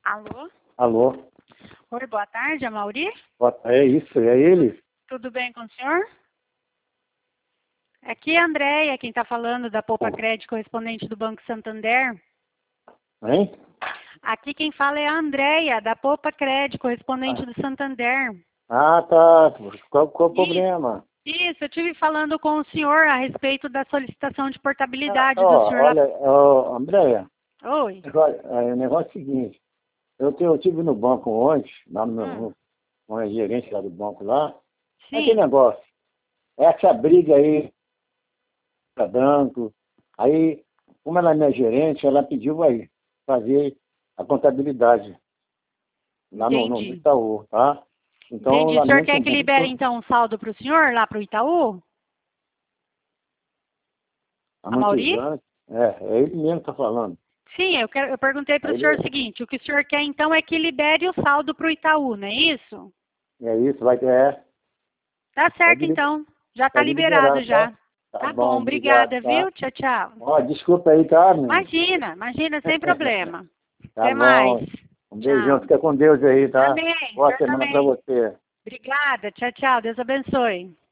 Alô? Alô? Oi, boa tarde, Amauri. É isso, é ele? Tudo bem com o senhor? Aqui é a Andréia, quem está falando da Poupa Crédito, correspondente do Banco Santander. Hein? Aqui quem fala é a Andréia, da Poupa Crédito, correspondente do Santander. Ah, tá. Qual o Isso, problema? isso, eu estive falando com o senhor a respeito da solicitação de portabilidade do senhor lá. Olha, Andréia, Oi. o negócio é o seguinte, eu tive no banco ontem, lá no meu, com a gerente lá do banco lá, aquele Sim, negócio, essa briga aí, tá dando, aí, como ela é minha gerente, ela pediu aí, fazer a contabilidade lá no entendi. Itaú, tá? Então, eu Entendi. O senhor lamento quer que muito, libere, então, um saldo para o senhor, lá para o Itaú? há muitos Amauri? anos, é ele mesmo que tá falando. Sim, eu perguntei para o Aí, senhor o seguinte, o que o senhor quer então é que libere o saldo para o Itaú, não é isso? é isso, Tá certo pode, então, já está pode liberado liberar, tá? já. Tá Tá bom, bom, obrigada, obrigado, tá? viu? Tchau, tchau. Ó, desculpa aí, tá, menino? Imagina, imagina, sem problema. Tá Até mais. bom. Um beijão, Tchau. fica com Deus aí, tá? Amém, o Boa senhor semana pra também. você. Obrigada, tchau, tchau, Deus abençoe.